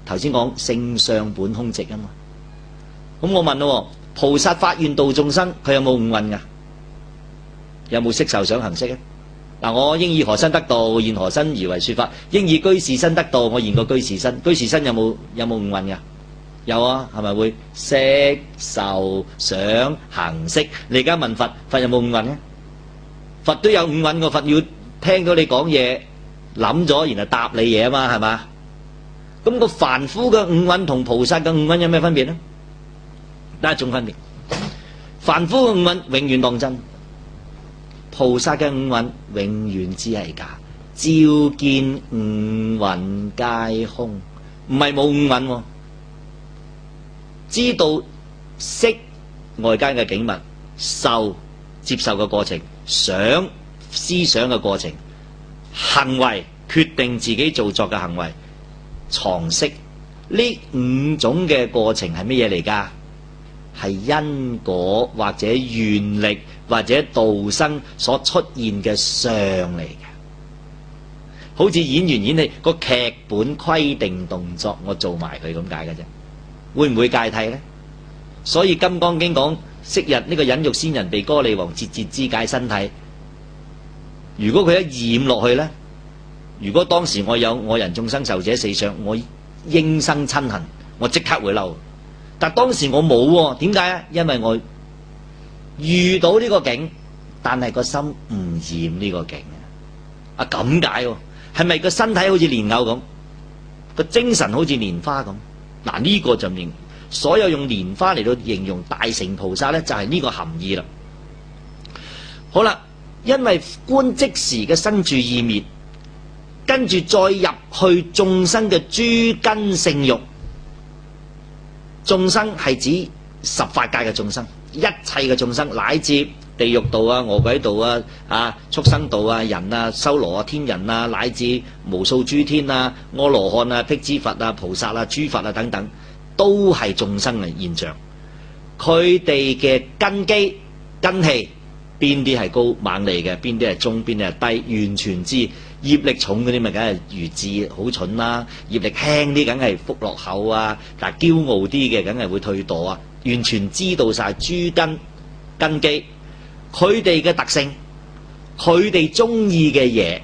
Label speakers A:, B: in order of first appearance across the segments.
A: 頭先講性相本空寂啊嘛。咁我問咯，菩薩發願度眾生，佢有冇五蘊噶？有冇色受想行識啊？嗱，我應以何身得道，現何身而為說法？應以居士身得道，我現個居士身。居士身有冇五蘊噶？有啊，係咪會色受想行識？你而家問佛，佛有冇五蘊咧？佛都有五蘊，個佛要聽到你講嘢，諗咗然後答你嘢啊嘛，係嘛？咁個凡夫嘅五蘊同菩薩嘅五蘊有咩分別咧？得一種分別，凡夫嘅五蘊永遠當真，菩薩嘅五蘊永遠只係假。照見五蘊皆空，唔係冇五蘊喎。知道色外間嘅景物，受接受嘅過程，想思想嘅過程，行為決定自己做作嘅行為，藏識，呢五種嘅過程係乜嘢嚟㗎？係因果或者願力或者道生所出現嘅相嚟嘅。好似演員演戲個劇本規定動作，我做埋佢咁解嘅啫。會唔會戒體呢？所以《金剛經》講昔日呢個忍辱仙人被歌利王節節肢解身體，如果佢一染落去呢，如果當時我有我人眾生壽者四相，我應生親恨，我即刻會嬲。但當時我冇喎，點解啊？因為我遇到呢個境，但係個心唔染呢個境啊！咁解喎，係咪個身體好似蓮藕咁，個精神好似蓮花咁？嗱，呢個就明，所有用蓮花嚟到形容大乘菩薩呢，就係呢個含義啦。好啦，因為觀即時嘅生住意滅，跟住再入去眾生嘅諸根性欲。眾生係指十法界嘅眾生，一切嘅眾生，乃至地獄道啊、餓鬼道啊、畜生道啊、人啊、修羅啊、天人啊，乃至無數諸天啊、阿羅漢啊、辟支佛啊、菩薩啊、諸佛啊等等，都係眾生嘅現象。佢哋嘅根基根器，邊啲係高猛利嘅，邊啲係中，邊啲係低，完全知。業力重嗰啲咪梗係愚智好蠢啦，業力輕啲梗係福落後啊，但係驕傲啲嘅梗係會退墮啊。完全知道晒諸根基，佢哋嘅特性，佢哋中意嘅嘢。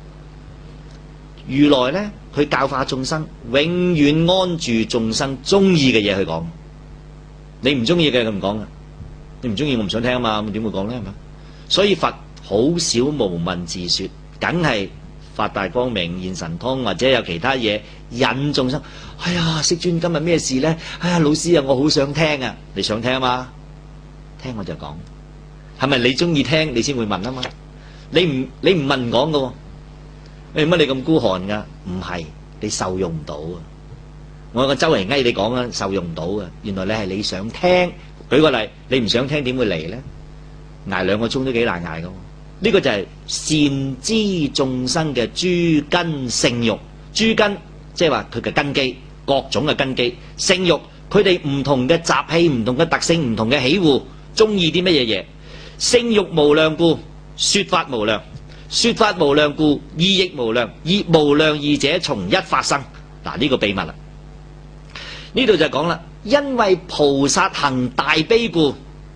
A: 如來呢，佢教化眾生，永遠安住眾生中意嘅嘢去講。你唔中意嘅佢唔講噶，你唔中意我唔想聽啊嘛，咁點會講呢？係嘛？所以佛好少無問自說，梗係發大光明現神通，或者有其他嘢引眾生。哎呀，釋尊今日咩事呢？哎呀，老師啊，我好想聽啊！你想聽嘛？聽我就講，係咪你中意聽你先會問啊嘛？你唔問唔講噶喎。乜你咁孤寒噶？唔係，你受用唔到啊！我個周圍嗌你講啊，受用唔到啊！原來你係你想聽。舉個例，你唔想聽點會嚟呢？挨2個鐘都幾難挨噶。呢個就係善知眾生嘅諸根性欲，諸根即係話佢嘅根基，各種嘅根基性欲，佢哋唔同嘅習氣、唔同嘅特性、唔同嘅喜惡，中意啲乜嘢嘢。性欲無量故，說法無量；說法無量故，意亦無量。以無量義者從一法生。嗱，呢個秘密啦。呢度就講啦，因為菩薩行大悲故。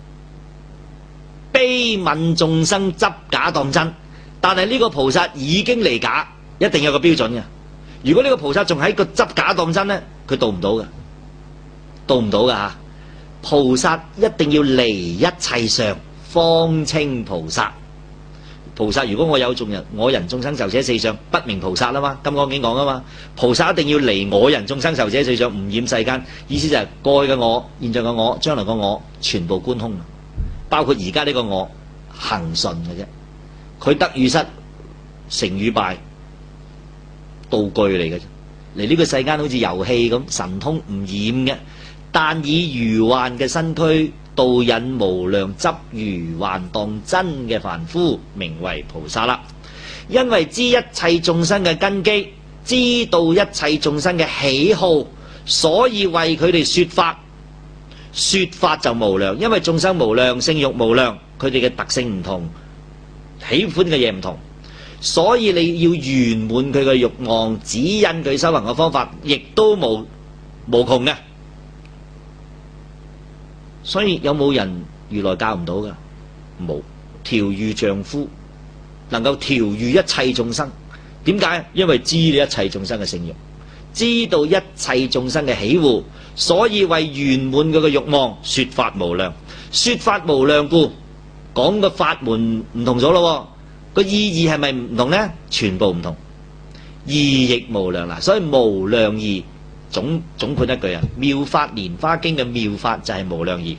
A: 悲憫眾生執假當真，但係呢個菩薩已經離假，一定有個標準嘅。如果呢個菩薩仲喺個執假當真呢，佢度唔到嘅，度唔到嘅吓。菩薩一定要離一切相，方稱菩薩。菩薩如果我有眾人，我人眾生壽者四相，不名菩薩啊嘛。金剛經講啊嘛，菩薩一定要離我人眾生壽者四相，唔染世間。意思就係過去嘅我、現在嘅我、將來嘅我，全部觀空。包括而家呢個我恒順嘅啫，佢得與失、成與敗，道具嚟嘅啫。嚟呢個世間好似遊戲咁，神通唔染嘅，但以如幻嘅身軀導引無量執如幻當真嘅凡夫，名為菩薩啦。因為知一切眾生嘅根基，知道一切眾生嘅喜好，所以為佢哋說法。說法就無量，因為眾生無量，性欲無量，佢哋嘅特性唔同，喜歡嘅嘢唔同，所以你要圓滿佢嘅欲望，指引佢修行嘅方法，亦都無無窮嘅。所以有冇人如來教唔到㗎？冇。調御丈夫能夠調御一切眾生，點解？因為知你一切眾生嘅性慾，知道一切眾生嘅喜惡，所以為圓滿佢嘅慾望，說法無量。說法無量故，講個法門唔同咗咯，個意義係咪唔同呢？全部唔同，意亦無量啦。所以無量義總括一句啊，妙法蓮華經嘅妙法就係無量義。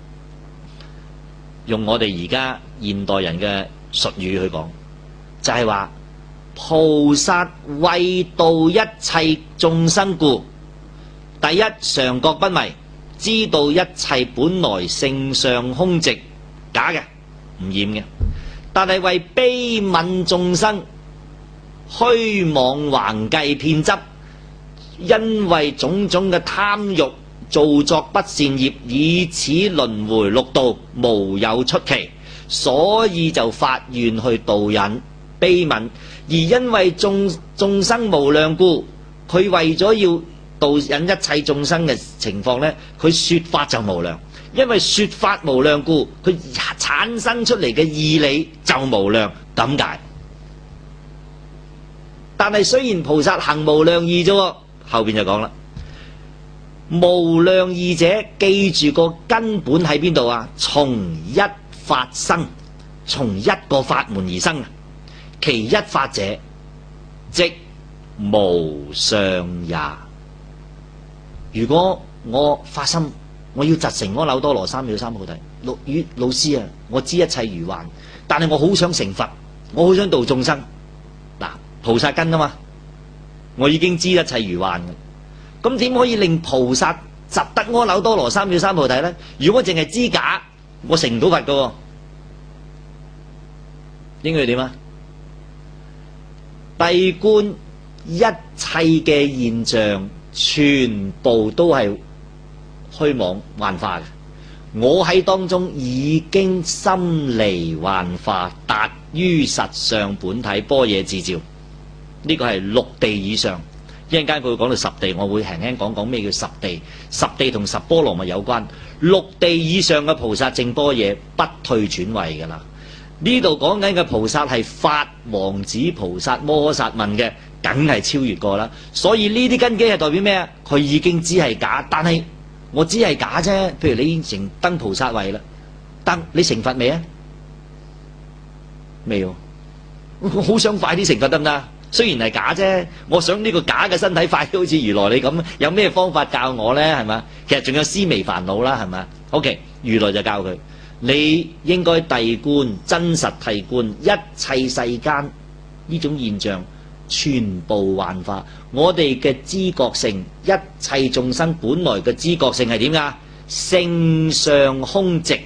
A: 用我哋而家現代人嘅術語去講，就係話菩薩為度一切眾生故，第一常覺不迷，知道一切本來性相空寂，假嘅唔染嘅，但係為悲憫眾生虛妄橫計騙執，因為種種嘅貪欲造作不善業，以此輪迴六道無有出期，所以就發願去導引悲憫。而因為眾生無量故，佢為咗要導引一切眾生嘅情況呢，佢說法就無量。因為說法無量故，佢產生出嚟嘅義理就無量，咁解。但係雖然菩薩行無量義啫，後邊就講啦。無量義者，記住個根本喺邊度啊？從一法生，從一個法門而生。其一法者，即無上也。如果我發心，我要集成阿耨多羅三藐三菩提，老師啊，我知一切如幻，但係我好想成佛，我好想度眾生。嗱，菩薩根啊嘛，我已經知一切如幻嘅。咁點可以令菩薩集得阿耨多羅三藐三菩提呢？如果我淨係知假，我成唔到佛噶。應該要點啊？諦觀一切嘅現象，全部都係虛妄幻化嘅。我喺當中已經心離幻化，達於實相本體般若自照。呢個係六地以上。一陣間佢會講到十地，我會輕輕講講咩叫十地。十地同十波羅蜜有關。六地以上嘅菩薩證般若，不退轉位噶啦。呢度講緊嘅菩薩係法王子菩薩摩薩問嘅，梗係超越過啦。所以呢啲根基係代表咩啊？佢已經知係假，但係我知係假啫。譬如你已經成登菩薩位啦，登你成佛未啊？未喎。我好想快啲成佛得唔得？雖然係假啫，我想呢個假嘅身體快啲好似如來你咁，有咩方法教我呢？係嘛？其實仲有思微煩惱啦，係嘛 ？OK， 如來就教佢，你應該諦觀，真實諦觀一切世間呢種現象全部幻化。我哋嘅知覺性，一切眾生本來嘅知覺性係點㗎？性相空寂，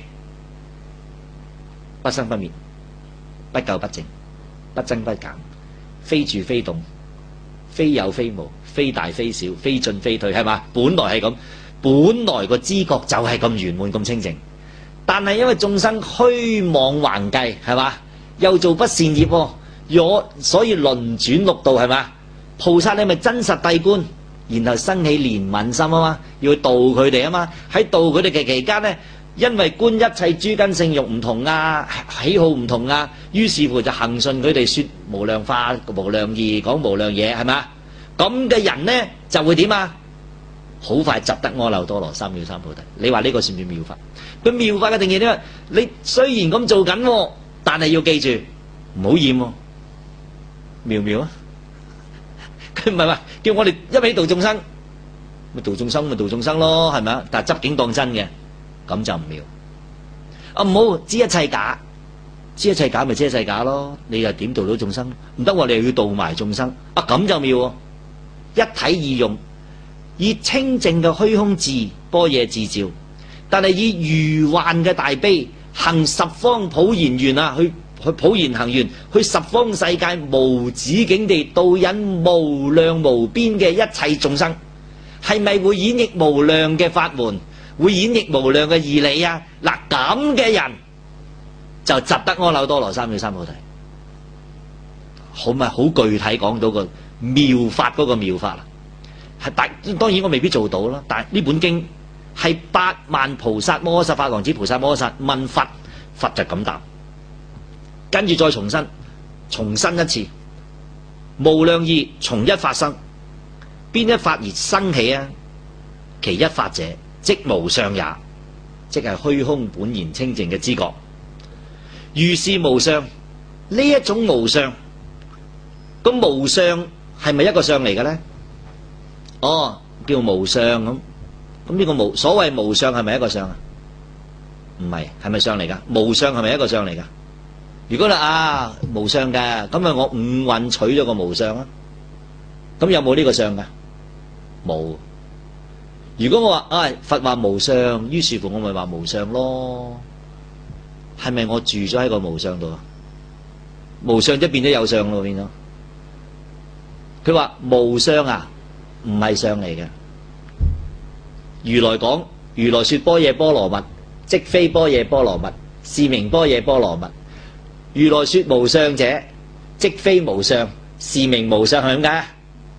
A: 不生不滅，不垢不淨，不增不減。非住非動，非有非無，非大非小，非進非退，係嘛？本來係咁，本來個知覺就係咁圓滿咁清淨，但係因為眾生虛妄橫計，係嘛？又做不善業，所以輪轉六道，係嘛？菩薩你咪真實諦觀，然後生起憐憫心啊嘛，要去度佢哋啊嘛。喺度佢哋嘅期間呢，因為觀一切諸根性欲唔同啊，喜好唔同啊，於是乎就恆順佢哋說無量法、無量義，講無量嘢，係嘛？咁嘅人呢就會點啊？好快集得阿耨多羅三藐三菩提。你話呢個算唔算妙法？佢妙法嘅定義點啊？你雖然咁做緊，但係要記住唔好染，妙唔妙啊？佢唔係話叫我哋一味度眾生，咪度眾生咪度眾生咯，係咪啊？但係執境當真嘅。咁就唔妙啊！唔好知一切假，知一切假咪知一切假咯。你又點度到眾生？唔得，你又要度埋眾生啊！咁就妙，一體二用，以清淨嘅虛空智般若自照，但係以如幻嘅大悲行十方普賢願啊！去普賢行願，去十方世界無止境地導引無量無邊嘅一切眾生，係咪會演繹無量嘅法門？會演繹無量嘅義理啊！嗱，咁嘅人就集得阿耨多羅三藐三菩提，好咪好具體講到個妙法嗰個妙法啦。 當然我未必做到啦，但係呢本經係八萬菩薩摩訶薩法王子菩薩摩訶薩問佛，佛就咁答，跟住再重申一次，無量義從一法生，邊一法而生起啊？其一法者，即無相也，即係虛空本然清淨嘅知覺。如是無相，呢一種無相，咁無相係咪一個相嚟嘅咧？哦，叫無相咁。咁呢個所謂無相係咪一個相啊？唔係，係咪相嚟噶？無相係咪一個相嚟噶？如果啦無相嘅，咁啊我五蘊取咗個無相啊，咁有冇呢個相噶？冇。如果我話佛話無相，於是乎我咪話無相咯，係咪我住咗喺個無相度啊？無相即係變咗有相咯，變咗。佢話無相啊，唔係相嚟嘅。如來講，如來說般若波羅蜜，即非般若波羅蜜，是名般若波羅蜜。如來說無相者，即非無相，是名無相。係點解？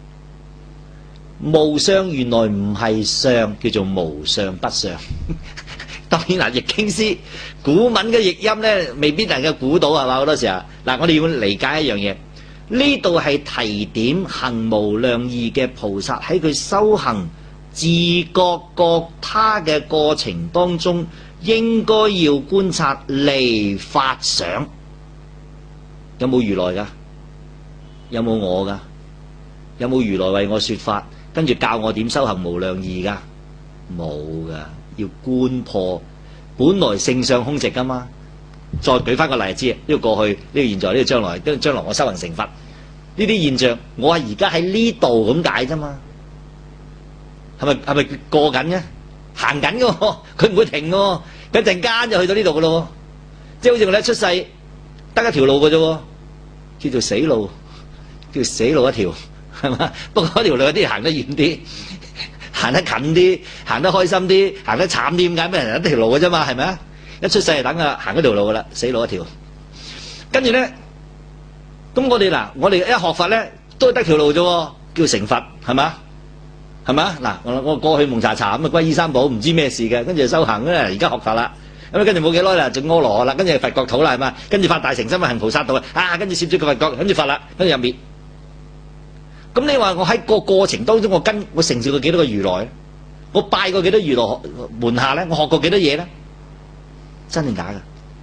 A: 無相原來唔係相，叫做無相不相。當然嗱，譯經師古文嘅譯音咧，未必能夠估到係嘛？好多時候嗱，我哋要理解一樣嘢，呢度係提點行無量義嘅菩薩喺佢修行自覺覺他嘅過程當中，應該要觀察離法想。有冇如來噶？有冇我噶？有冇如來為我說法，跟住教我點修行無量義噶？冇噶，要觀破本來性相空寂噶嘛。再舉翻個例子，呢個過去，呢個現在，呢個將來，跟住將來我修行成佛，呢啲現象我係而家喺呢度咁解啫嘛。係咪過緊嘅？行緊嘅，佢唔會停嘅，一陣間就去到呢度嘅咯。即係好似我哋一出世得一條路嘅啫，叫做死路，叫死路一條，係嘛？不過嗰條路有啲行得遠啲，行得近啲，行得開心啲，行得慘啲，點解？咩人一條路嘅啫嘛？係咪啊？一出世就等啊行嗰條路噶啦，死路一條。跟住咧，咁我哋一學佛咧，都係得條路啫，叫成佛，係嘛？係嘛？嗱，我過去蒙查查咁啊，皈依三寶，唔知咩事嘅，跟住修行咧，而家學佛啦，咁跟住冇幾耐啦，就阿羅漢啦，跟住佛國土啦，係嘛？跟住發大成心行菩薩道啊，跟住攝住個佛國，跟住佛啦，跟住入滅。咁你話我喺個過程當中，我承受過幾多個如來？我拜過幾多如來門下咧？我學過幾多嘢咧？真定假噶？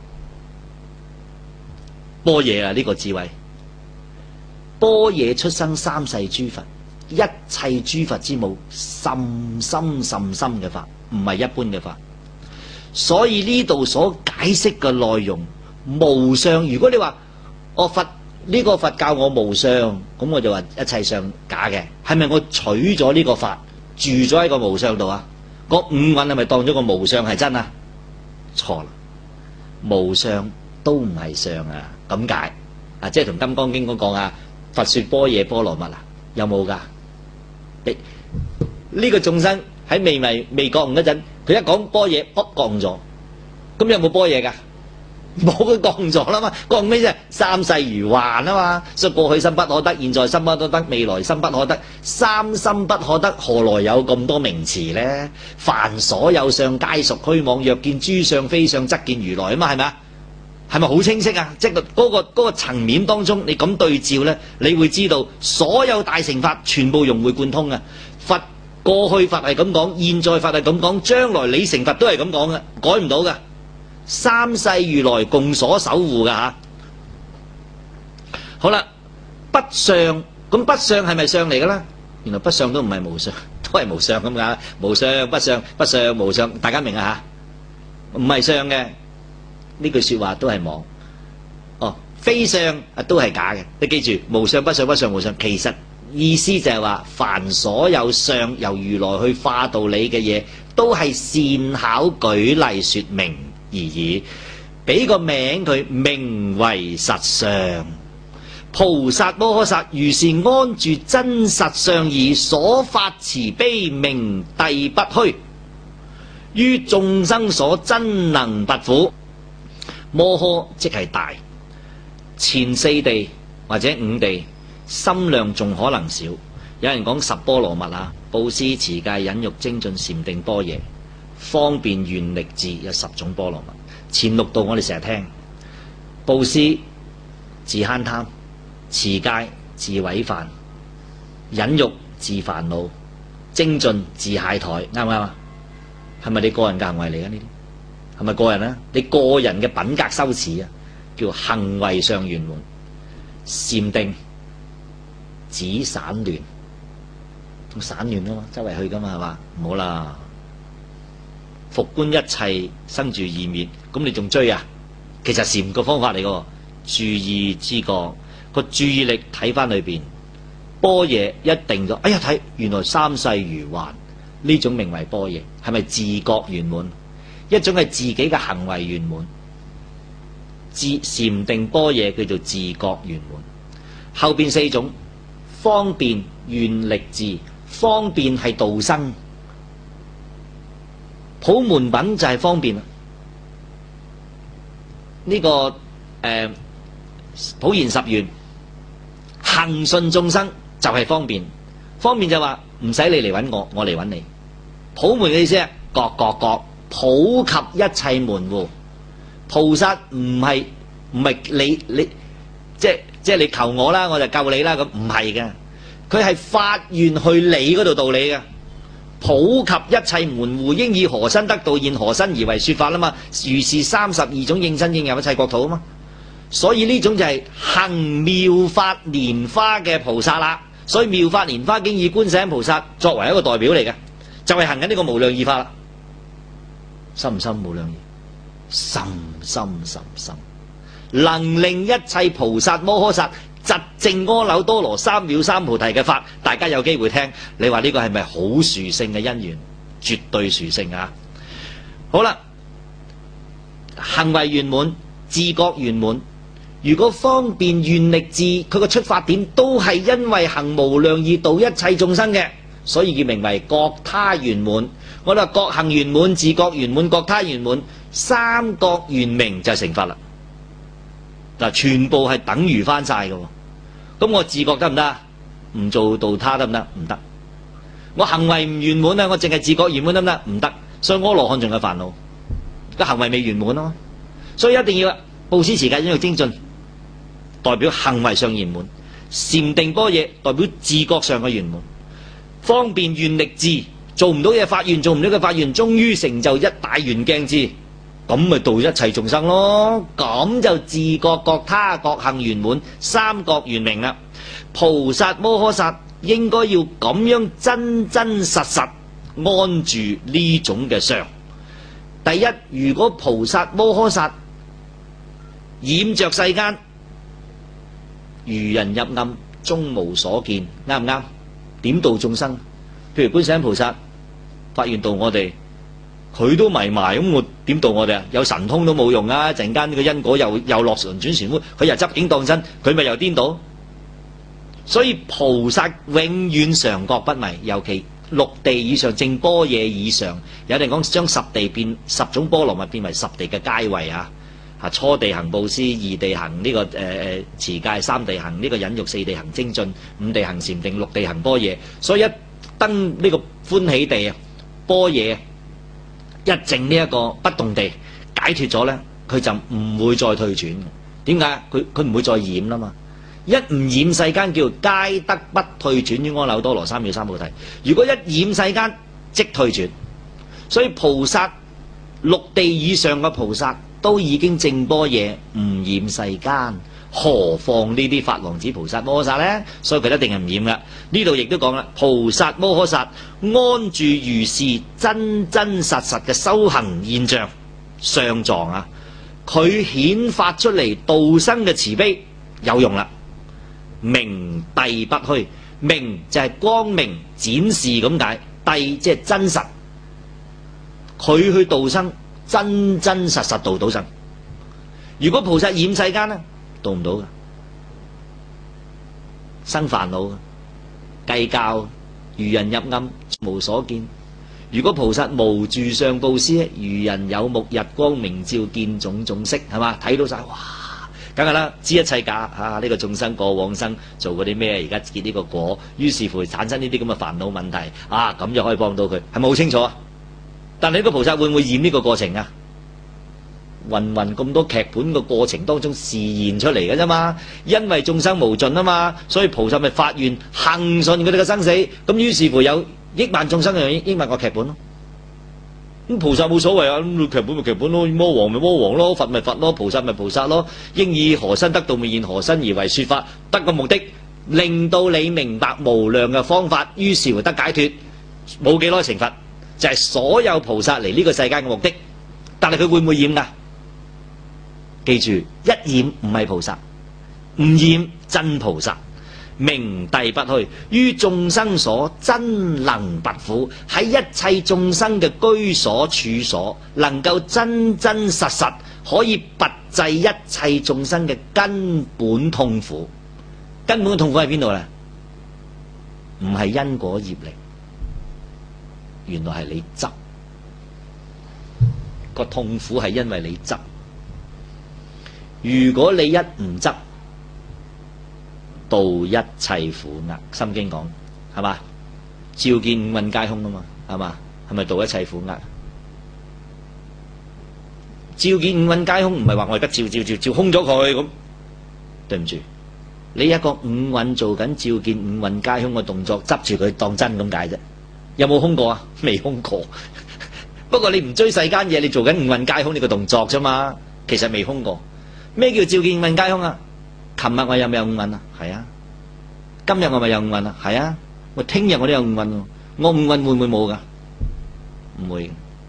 A: 般若啊，呢個智慧，般若出生三世諸佛。一切諸佛之母，甚深甚深嘅法，唔係一般嘅法。所以呢度所解釋嘅內容無相。如果你話佛呢個佛教我無相，咁我就話一切相假嘅。係咪我取咗呢個法住咗喺個無相度啊？個五蘊係咪當咗個無相係真啊？錯啦，無相都唔係相啊。咁解啊？即係同《金剛經》嗰講啊，佛說般若波羅蜜啊，有冇噶？呢個眾生喺未覺悟嗰陣，佢一講般若，卜覺悟咗。咁有冇般若噶？冇，佢覺悟咗啦嘛。覺悟咩啫？三世如幻啊嘛。所以過去心不可得，現在心不可得，未來心不可得，三心不可得，何來有咁多名詞呢？凡所有相，皆屬虛妄。若見諸相非相，則見如來啊嘛，係咪啊？係咪好清晰啊？即係嗰個層面當中，你咁對照呢，你會知道所有大乘法全部融會貫通啊！佛過去佛係咁講，現在佛係咁講，將來你成佛都係咁講嘅，改唔到嘅。三世如來共所守護嘅吓。好啦，不相，咁不相係咪相嚟嘅啦？原來不相都唔係無相，都係無相咁解。無相不相，不相無相，大家明啊吓？唔係相嘅。呢句說話都係妄。非相都係假嘅。你記住，無相不相不相無相，其實意思就係話，凡所有相由如來去化導你嘅嘢，都係善巧舉例說明而已。俾個名佢，名為實相。菩薩摩訶薩如是安住真實相義，所發慈悲名諦不虛，於眾生所真能拔苦。摩訶即係大，前四地或者五地心量仲可能少， 有人講十波羅蜜啊，布施、持戒、忍辱、精進、禪定、般若、方便、願力、智，有10種波羅蜜。前6道我哋成日聽，布施治慳貪，持戒治毀犯，忍辱治煩惱，精進治懈怠，啱唔啱啊？係咪你個人嘅行為嚟嘅呢啲？係咪個人啊？你個人嘅品格修持啊，叫行為上圓滿。禪定止散亂，散亂啊嘛，周圍去噶嘛，係嘛？唔好啦，復觀一切生住異滅，咁你仲追啊？其實禪個方法嚟噶，注意知覺個注意力睇翻裏邊，般若一定咗，哎呀睇，原來三世如幻，呢種名為般若，係咪自覺圓滿？一種係自己嘅行為圓滿，禪定般若叫做自覺圓滿。後邊4種方便、願力、智。方便係度生，普門品就係方便啦。呢、個普賢十願行順眾生就係方便。方便就話唔使你嚟揾我，我嚟揾你。普門嘅意思係各普及一切門戶。菩薩唔係你即係你求我啦，我就救你啦，咁唔係嘅。佢係發願去你嗰度度你嘅，普及一切門戶，應以何身得道，現何身而為說法啦嘛。如是32種應身應入一切國土啊嘛。所以呢種就係行妙法蓮花嘅菩薩啦。所以妙法蓮花經以觀世音菩薩作為一個代表嚟嘅，就係行緊呢個無量義法啦。深唔深無量義？深深深深，能令一切菩薩摩訶薩疾證阿耨多羅三藐三菩提嘅法，大家有機會聽，你話呢個係咪好殊勝嘅因緣？絕對殊勝啊！好啦，行為圓滿，自覺圓滿。如果方便、願力、智，佢個出發點都係因為行無量義度一切眾生嘅，所以叫名為覺他圓滿。我哋話覺行圓滿、自覺圓滿、覺他圓滿，三覺圓明就成佛啦。嗱，全部係等於翻晒嘅。咁我自覺得唔得？唔做度他得唔得？唔得。我行為唔圓滿啊，我淨係自覺圓滿得唔得？唔得。所以阿羅漢仲有煩惱，個行為未圓滿咯。所以一定要布施持戒忍辱精進，代表行為上圓滿；禪定般若代表自覺上嘅圓滿；方便願力智，做唔到嘅發願，做唔到嘅發願，終於成就一大圓鏡智。咁咪度一切眾生咯，咁就自覺覺他覺行圓滿，三覺圓明啦。菩薩摩訶薩應該要咁樣真真實實安住呢種嘅相。第一，如果菩薩摩訶薩染着世間，如人入暗，終無所見，啱唔啱？點度眾生？譬如觀世音菩薩發願度我哋。佢都迷埋，咁我點度我哋啊？有神通都冇用啊！陣間呢個因果又落輪轉旋轉，佢又執境當真，佢咪又顛倒。所以菩薩永遠常覺不迷，尤其6地以上正般若以上，有人講將10地變10種波羅蜜變為10地嘅階位啊！初地行布施，2地行呢個持戒，3地行呢個忍辱，4地行精進，5地行禪定，6地行般若。所以一登呢個歡喜地啊，般若。一證呢一個不動地解脫咗呢，佢就唔會再退轉。點解？佢唔會再染啦嘛。一唔染世間叫皆得不退轉於阿耨多羅三藐三菩提。如果一染世間即退轉，所以菩薩6地以上嘅菩薩都已經證般若唔染世間，何況呢啲法王子菩薩摩訶薩呢？所以佢一定係唔染噶。呢度亦都講啦，菩薩摩訶薩安住如是真真實實嘅修行現象相狀啊，佢顯發出嚟度生嘅慈悲有用啦。明諦不虛，明就係光明展示咁解，諦即係真實。佢去度生真真實實度到生。如果菩薩染世間呢？度唔到嘅，生煩惱，計較，如人入暗，無所見。如果菩薩無住相布施，如人有目日光明照，見種種色，係嘛？睇到晒，哇！ 梗係啦，知一切假啊！呢個眾生過往生做過啲咩，而家結呢個果，於是乎產生呢啲咁嘅煩惱問題啊，咁就可以幫到佢，係咪好清楚啊？但係呢個菩薩會唔會驗呢個過程啊？芸芸咁多劇本嘅過程當中示現出嚟嘅啫嘛，因為眾生無盡啊嘛，所以菩薩咪發願恆順佢哋嘅生死，咁於是乎有億萬眾生嘅億萬個劇本咯。咁菩薩冇所謂啊，咁劇本咪劇本咯，魔王咪魔王咯，佛咪佛咯，菩薩咪菩薩咯，應以何身得道，未現何身而為說法，得個目的令到你明白無量嘅方法，於是乎得解脫，冇幾耐成佛，就係所有菩薩嚟呢個世界嘅目的。但係佢會唔會染噶？記住，一染唔係菩薩，唔染真菩薩，明諦不虛，於眾生所真能拔苦，喺一切眾生嘅居所處所，能夠真真實實可以拔濟一切眾生嘅根本痛苦。根本嘅痛苦喺邊度呢？唔係因果業力，原來係你執，個痛苦係因為你執。如果你一唔執，度一切苦厄，心經講係嘛？照見五蘊皆空啊嘛，係嘛？係咪度一切苦厄？照見五蘊皆空，唔係話我而家照空咗佢咁。對唔住，你一個五蘊做緊照見五蘊皆空嘅動作，執住佢當真咁解啫。有冇空過啊？未空過。不過你唔追世間嘢，你做緊五蘊皆空呢個動作啫嘛，其實未空過。咩叫照見五蘊皆空啊？琴日我有冇有五蘊啊？係啊。今日我咪有五蘊啊？係啊。我聽日我都有五蘊喎。我五蘊會唔會冇噶？唔會。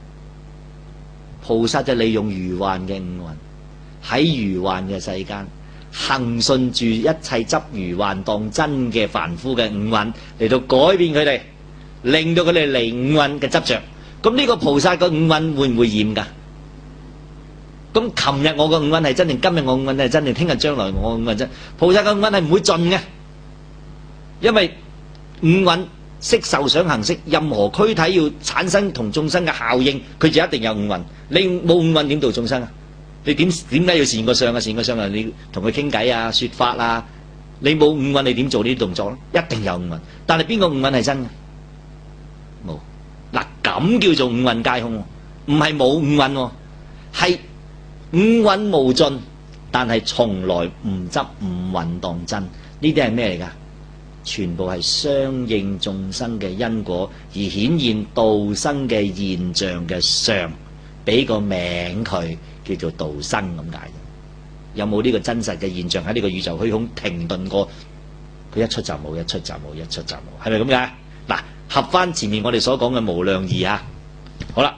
A: 菩薩就利用如幻嘅五蘊，喺如幻嘅世間恆順住一切執如幻當真嘅凡夫嘅五蘊，嚟到改變佢哋，令到佢哋離五蘊嘅執着。咁呢個菩薩個五蘊會唔會染噶？咁琴日我個五蘊係真定今日我五蘊係真定聽日將來我五蘊真？菩薩個五蘊係唔會盡嘅，因為五蘊色受想行識，任何軀體要產生同眾生嘅效應，佢就一定有五蘊。你冇五蘊點度眾生啊？你點解要善個相啊？善個相啊！你同佢傾偈啊、說法啊，你冇五蘊你點做呢啲動作咧？一定有五蘊。但係邊個五蘊係真嘅？冇。嗱，咁叫做五蘊皆空，唔係冇五蘊，係五蘊無盡，但係從來唔執五蘊當真。呢啲係咩嚟噶？全部係相應眾生嘅因果而顯現道生嘅現象嘅相，俾個名佢叫做道生咁解。有冇呢個真實嘅現象喺呢個宇宙虛空停頓過？佢一出就冇，一出就冇，一出就冇，係咪咁解？嗱，合翻前面我哋所講嘅無量義啊。好啦，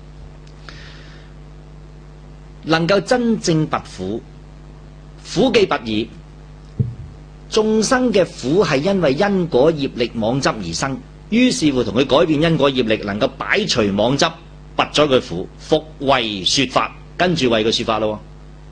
A: 能夠真正拔苦，苦既拔矣。眾生嘅苦係因為因果業力妄執而生，於是乎同佢改變因果業力，能夠擺除妄執，拔咗佢苦，復為說法，跟住為佢說法咯。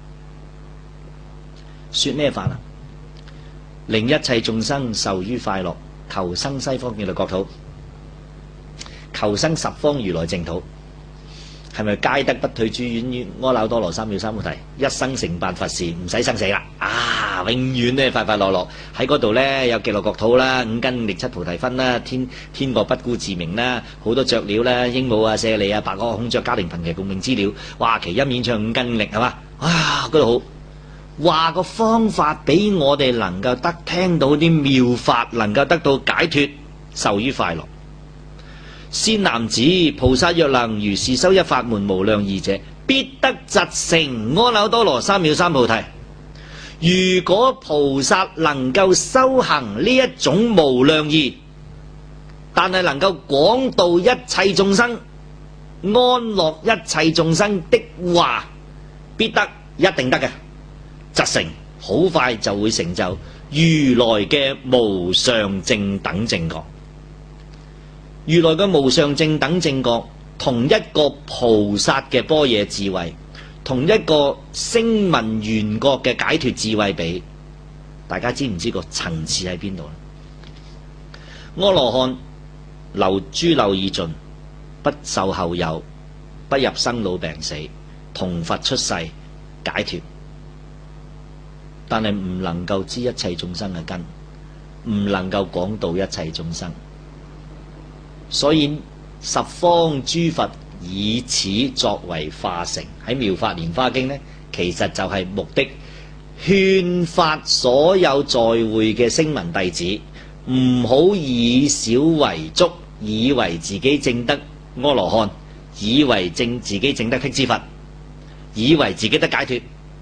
A: 說咩法啊？令一切眾生受於快樂，求生西方極樂國土，求生十方如來淨土。係咪皆得不退諸遠於阿耨多羅三藐三菩提，一生成辦佛事，唔使生死啦！啊，永遠咧快快樂樂喺嗰度咧，有極樂國土啦，五根五力七菩提分啦，天國不孤自明啦，好多雀鳥啦，鸚鵡啊、舍利啊、白鴿、孔雀、家庭、貧奇共鳴之鳥，哇！其音演唱五根五力係嘛？啊，嗰度好話個方法俾我哋能夠得聽到啲妙法，能夠得到解脫，受於快樂。先男子，菩薩若能如是修一法門無量義者，必得疾成阿耨多羅三藐三菩提。如果菩薩能夠修行呢一種無量義，但係能夠廣度一切眾生、安樂一切眾生的話，必得，一定得嘅，疾成，好快就會成就如來嘅無上正等正覺。如來嘅無上正等正覺，同一個菩薩嘅般若智慧，同一個聲聞緣覺嘅解脫智慧比，大家知唔知個層次喺邊度咧？阿羅漢流諸漏已盡，不受後有，不入生老病死，同佛出世解脫。 但係唔能夠知一切眾生嘅根，唔能夠講道一切眾生。所以十方諸佛以此作為化城，喺妙法蓮華經呢，其實就係目的勸發所有在會嘅聲聞弟子，唔好以小為足，以為自己證得阿羅漢，以為自己證得辟支佛，以為自己得解脫。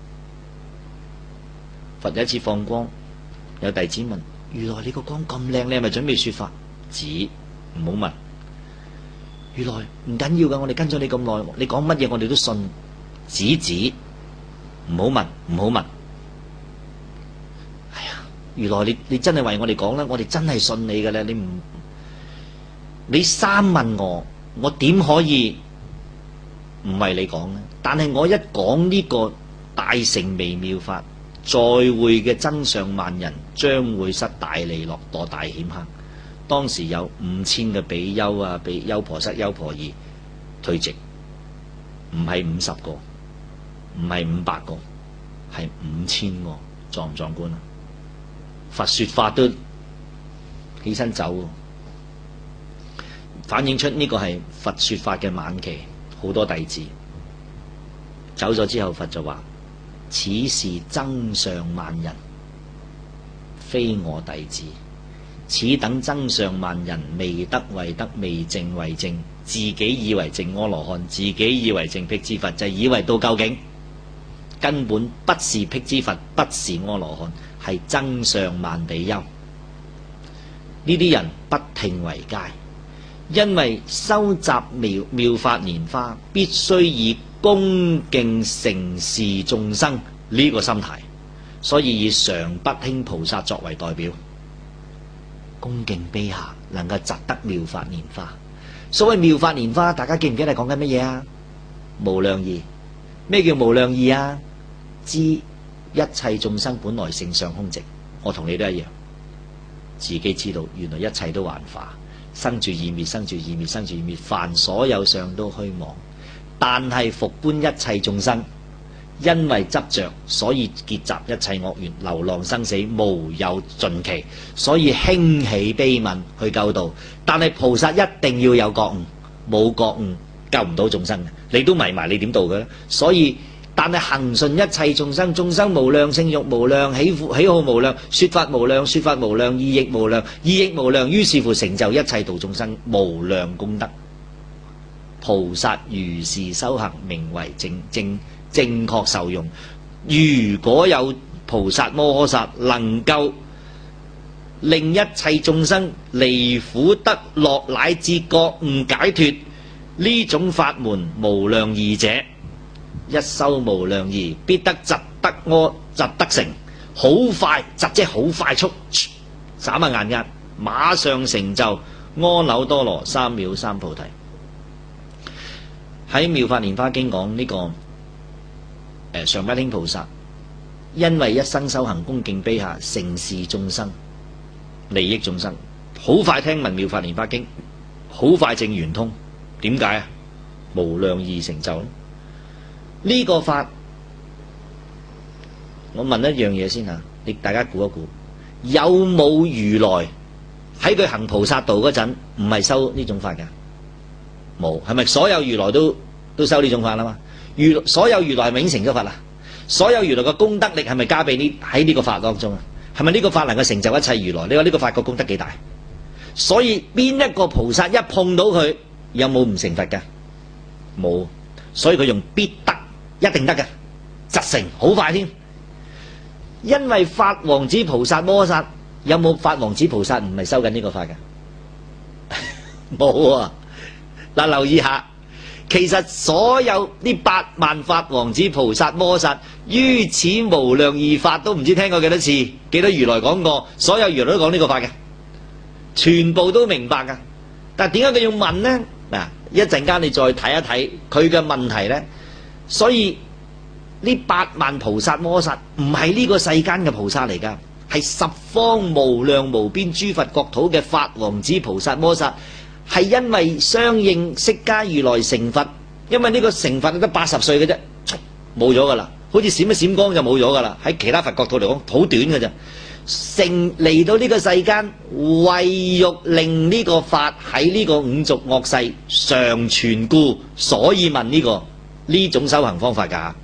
A: 佛有一次放光，有弟子問：如來你個光咁靚，你係咪準備說法？止，唔好問。如來唔緊要噶，我哋跟咗你咁耐，你講乜嘢我哋都信。止，唔好問，唔好問。哎呀，如來你真係為我哋講啦，我哋真係信你噶啦。你三問我點可以唔為你講呢？但係我一講呢個大乘微妙法，在會嘅真上萬人將會失大利樂，墮大險坑。當時有5000嘅比丘啊，比優婆塞、優婆夷退席，唔係50個，唔係500個，係5000個，壯唔壯觀啊？佛說法都起身走，反映出呢個係佛說法嘅晚期，好多弟子走咗之後，佛就話：此是增上萬人，非我弟子。此等增上萬人，未得為得，未證為證，自己以為證阿羅漢，自己以為證辟支佛，就以為到究竟根本不是辟支佛，不是阿羅漢，係增上萬比丘。呢啲人不聽為戒，因為修習妙法蓮華必須以恭敬承事眾生呢個心態，所以以常不輕菩薩作為代表，恭敬卑下，能夠習得妙法蓮華。所謂妙法蓮華，大家記唔記得講緊乜嘢啊？無量義。咩叫無量義啊？知一切眾生本來性相空寂，我同你都一樣，自己知道原來一切都幻化，生住異滅，生住異滅，生住異滅，凡所有相都虛妄。但係復觀一切眾生，因為執着，所以結集一切惡緣，流浪生死無有盡期，所以興起悲憫去救度。但係菩薩一定要有覺悟，冇覺悟救唔到眾生嘅，你都迷埋，你點度嘅？所以但係恒順一切眾生，眾生無量，性欲無量，喜好無量，說法無量，說法無量，意亦無量，意亦無量，於是乎成就一切度眾生無量功德。菩薩如是修行，名為正確受用。如果有菩薩摩訶薩能夠令一切眾生離苦得樂，乃至覺悟解脫，呢種法門無量義者，一修無量義，必得疾得成，好快，疾即係好快速，眨下眼間馬上成就阿耨多羅三藐三菩提。喺妙法蓮華經講呢個常不輕菩薩，因為一生修行恭敬卑下，承事眾生，利益眾生，好快聽聞妙法蓮華經，好快證圓通。點解啊？無量義成就呢個法。我問一樣嘢先吓，你大家估一估，有冇如來喺佢行菩薩道嗰陣唔係修呢種法㗎？冇，係咪所有如來都修呢種法啦嘛？所有如來係咪已經成咗法啦？所有如來嘅功德力係咪加俾喺呢個法當中啊？係咪呢個法能夠成就一切如來？你話呢個法個功德幾大？所以邊一個菩薩一碰到佢，有冇唔成佛㗎？冇，所以佢用必得，一定得嘅，疾成好快添。因為法王子菩薩摩訶薩，有冇法王子菩薩唔係修緊呢個法㗎？冇啊！嗱，留意下，其實所有呢8萬法王子菩薩摩訶薩於此無量義法都唔知聽過幾多次，幾多如來講過，所有如來都講呢個法嘅，全部都明白㗎。但係點解佢要問呢？嗱，一陣間你再睇一睇佢嘅問題呢。所以呢8萬菩薩摩訶薩唔係呢個世間嘅菩薩嚟㗎，係十方無量無邊諸佛國土嘅法王子菩薩摩訶薩。係因為相應釋迦如來成佛，因為呢個成佛得80歲嘅啫，冇咗噶啦， 好似閃一閃光就冇咗噶啦。喺其他佛國度嚟講，好短嘅咋。成嚟到呢個世間，為欲令呢個法喺呢個五濁惡世常存故，所以問呢種修行方法㗎。